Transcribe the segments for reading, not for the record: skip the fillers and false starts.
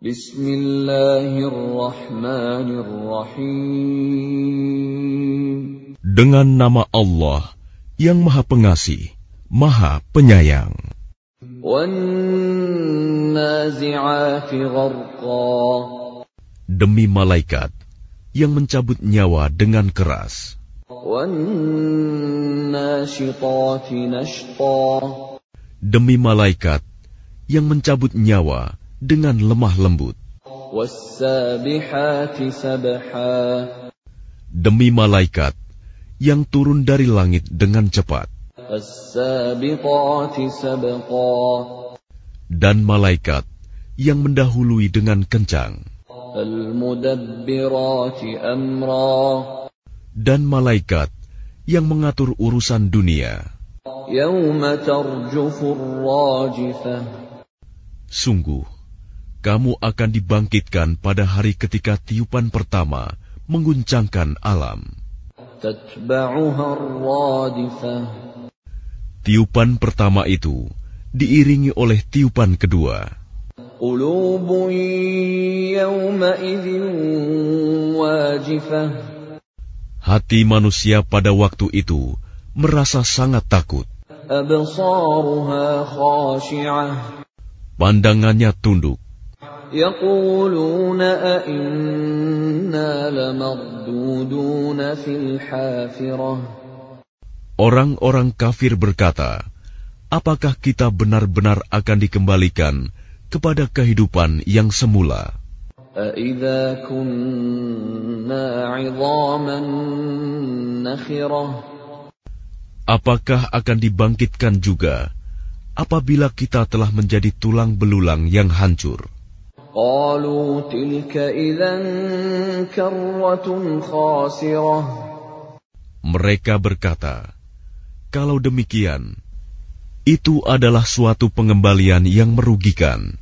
Bismillahirrahmanirrahim. Dengan nama Allah yang Maha Pengasih, Maha Penyayang. Wan-nazi'ati gharqa. Demi malaikat yang mencabut nyawa dengan keras. Wan-nashitati nashta. Demi malaikat yang mencabut nyawa dengan lemah lembut. Was-sabihati sabha. Demi malaikat yang turun dari langit dengan cepat. As-sabiqati sabqa. Dan malaikat yang mendahului dengan kencang. Al-mudabbirati amra. Dan malaikat yang mengatur urusan dunia. Yawma tarjufur rajifah. Sungguh, kamu akan dibangkitkan pada hari ketika tiupan pertama mengguncangkan alam. Tatba'uha ar-radifah. Tiupan pertama itu diiringi oleh tiupan kedua. Qulubun yawma idzin wajifah. Hati manusia pada waktu itu merasa sangat takut. Absaruha khashi'ah. Pandangannya tunduk. Yaquluna a inna lamarduduna fil hafirah. Orang-orang kafir berkata, apakah kita benar-benar akan dikembalikan kepada kehidupan yang semula? أَإِذَا كُنَّا عِظَامًا نَخِرَةً. Apakah akan dibangkitkan juga apabila kita telah menjadi tulang belulang yang hancur? قَالُوا تِلْكَ إِذًا كَرَّةٌ خَاسِرَةٌ. Mereka berkata, kalau demikian, itu adalah suatu pengembalian yang merugikan.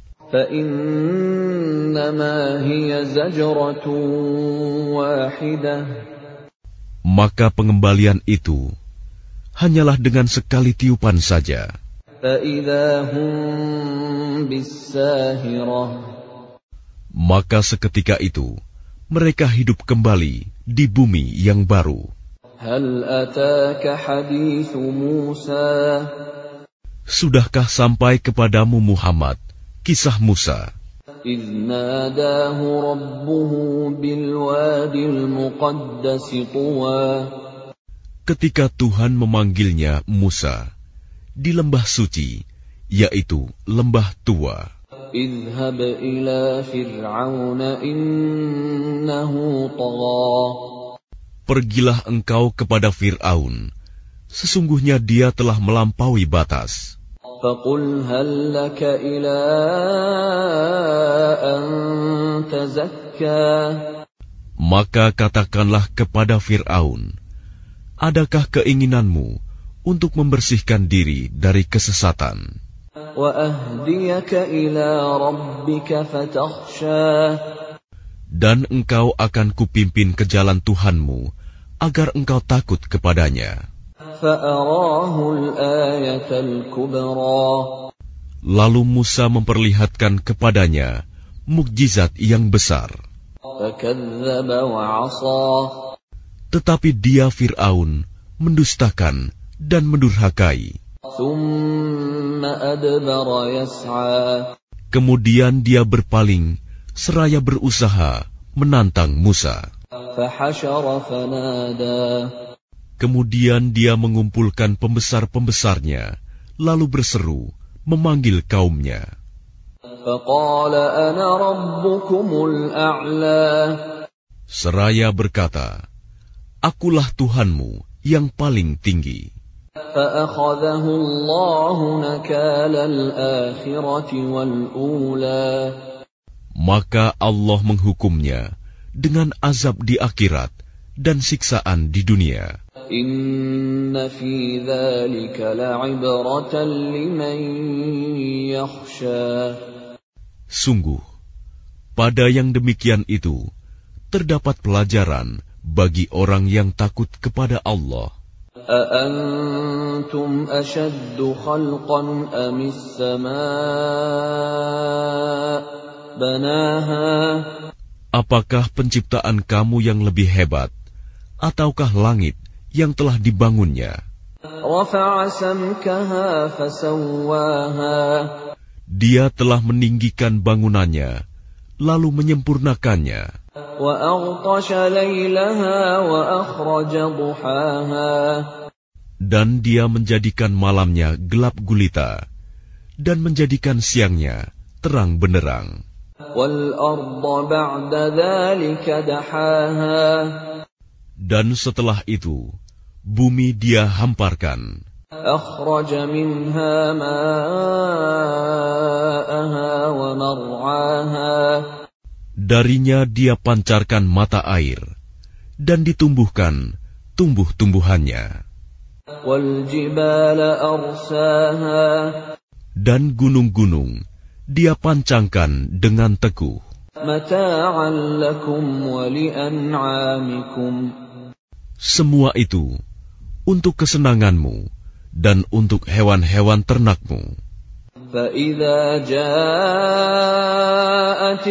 فَإِنَّمَا هِيَ زَجْرَةٌ وَاحِدَةٌ. Maka pengembalian itu hanyalah dengan sekali tiupan saja. فَإِذَا هُمْ بِالسَّاهِرَةِ. Maka seketika itu mereka hidup kembali di bumi yang baru. هَلْ أَتَاكَ حَدِيثُ مُوسَى. Sudahkah sampai kepadamu Muhammad kisah Musa? إِذْ نَادَاهُ رَبُّهُ بِالْوَادِ الْمُقَدَّسِ طُوًى. Ketika Tuhan memanggilnya Musa di lembah suci, yaitu lembah tua. اذْهَبْ إِلَى فِرْعَوْنَ إِنَّهُ طَغَى. Pergilah engkau kepada Fir'aun, sesungguhnya dia telah melampaui batas. فَقُلْ هَلْ لَكَ إِلَىٰ أَن تَزَكَّىٰ. Maka katakanlah kepada Fir'aun, adakah keinginanmu untuk membersihkan diri dari kesesatan? وَأَهْدِيَكَ إِلَىٰ رَبِّكَ فَتَخْشَىٰ. Dan engkau akan kupimpin ke jalan Tuhanmu, agar engkau takut kepadanya. فَأَرَاهُ الْآيَةَ الْكُبْرَى. Lalu Musa memperlihatkan kepadanya mukjizat yang besar. فَكَذَّبَ وَعَصَىٰ. Tetapi dia Fir'aun mendustakan dan mendurhakai. ثُمَّ أَدْبَرَ يَسْعَىٰ. Kemudian dia berpaling seraya berusaha menantang Musa. فَحَشَرَ فَنَادَىٰ. Kemudian dia mengumpulkan pembesar-pembesarnya, lalu berseru, memanggil kaumnya. فَقَالَ أَنَا رَبُّكُمُ الْأَعْلَىٰ. Seraya berkata, akulah Tuhanmu yang paling tinggi. فَأَخَذَهُ اللَّهُ نَكَالَ الْآخِرَةِ وَالْأُولَىٰ. Maka Allah menghukumnya dengan azab di akhirat dan siksaan di dunia. إِنَّ فِي ذَلِكَ لَعِبْرَةً لِمَن يَخْشَىٰ. Sungguh, pada yang demikian itu terdapat pelajaran bagi orang yang takut kepada Allah. أَأَنتُمْ أَشَدُّ خَلْقًا أَمِ السَّمَاءُ بناها Apakah penciptaan kamu yang lebih hebat, ataukah langit yang telah dibangunnya? رفع سمكها فسواها Dia telah meninggikan bangunannya, lalu menyempurnakannya. وأغطش ليلها وأخرج ضحاها Dan dia menjadikan malamnya gelap gulita, dan menjadikan siangnya terang benderang. وَالْأَرْضَ بَعْدَ ذَلِكَ دَحَاهَا Dan setelah itu, bumi dia hamparkan. أَخْرَجَ مِنْهَا مَاءَهَا وَمَرْعَاهَا Darinya dia pancarkan mata air, dan ditumbuhkan tumbuh-tumbuhannya. وَالْجِبَالَ أَرْسَاهَا Dan gunung-gunung dia pancangkan dengan teguh. مَتَاعًا لَكُمْ وَلِأَنْعَامِكُمْ Semua itu untuk kesenanganmu dan untuk hewan-hewan ternakmu. فَإِذَا جَاءَتِ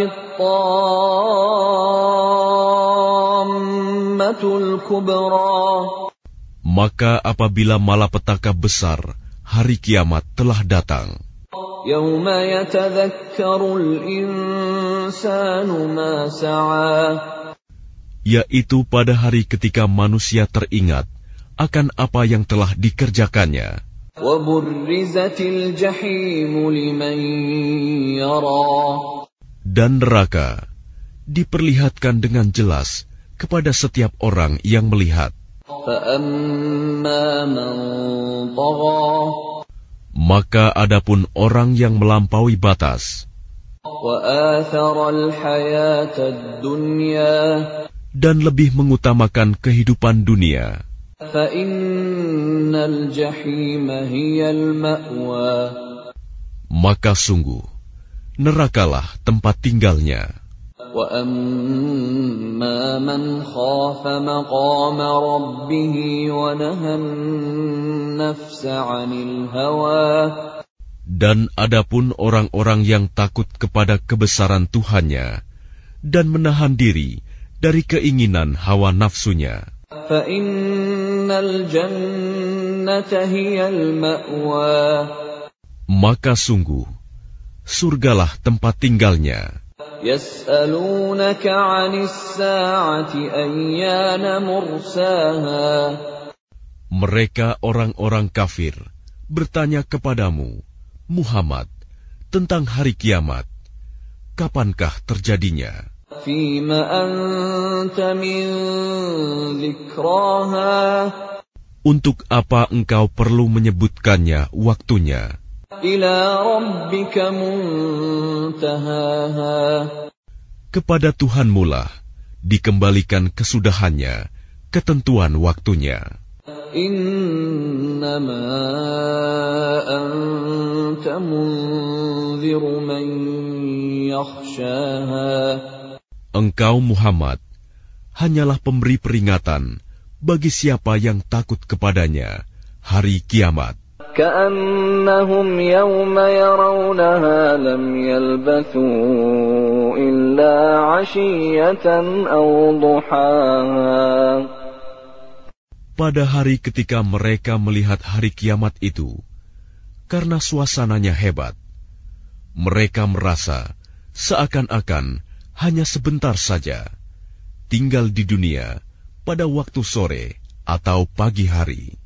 الطَّامَّةُ الْكُبْرَى Maka apabila malapetaka besar hari kiamat telah datang, يَوْمَ يَتَذَكَّرُ الْإِنسَانُ مَا سَعَى yaitu pada hari ketika manusia teringat akan apa yang telah dikerjakannya. وَبُرِّزَتِ الْجَحِيمُ لِمَنْ يَرَى Dan neraka diperlihatkan dengan jelas kepada setiap orang yang melihat. فَأَمَّا مَنْ طَغَى Maka adapun orang yang melampaui batas وَآثَرَ الْحَيَاةَ الدُّنْيَا dan lebih mengutamakan kehidupan dunia, فَإِنَّ الْجَحِيمَ هِيَ الْمَأْوَى maka sungguh nerakalah tempat tinggalnya. وَأَمَّا مَنْ خَافَ مَقَامَ رَبِّهِ وَنَهَى النَّفْسَ عَنِ الْهَوَى Dan adapun orang-orang yang takut kepada kebesaran Tuhannya dan menahan diri dari keinginan hawa nafsunya, فَإِنَّ الْجَنَّةَ هِيَ الْمَأْوَى maka sungguh surgalah tempat tinggalnya. يَسْأَلُونَكَ عَنِ السَّاعَةِ أَيَّانَ مُرْسَاهَا Mereka orang-orang kafir bertanya kepadamu, Muhammad, tentang hari kiamat, kapankah terjadinya? فِيمَ أَنْتَ مِنْ ذِكْرَاهَا Untuk apa engkau perlu menyebutkannya waktunya? إِلَى رَبِّكَ مُنْتَهَاهَا Kepada Tuhanmulah dikembalikan kesudahannya, ketentuan waktunya. إِنَّمَا أَنْتَ مُنْذِرُ مَنْ يَخْشَاهَا Engkau Muhammad hanyalah pemberi peringatan bagi siapa yang takut kepadanya hari kiamat. كَأَنَّهُمْ يَوْمَ يَرَوْنَهَا لَمْ يَلْبَثُوا إِلَّا عَشِيَّةً أَوْ ضُحَاهَا Pada hari ketika mereka melihat hari kiamat itu, karena suasananya hebat, mereka merasa seakan-akan hanya sebentar saja tinggal di dunia pada waktu sore atau pagi hari.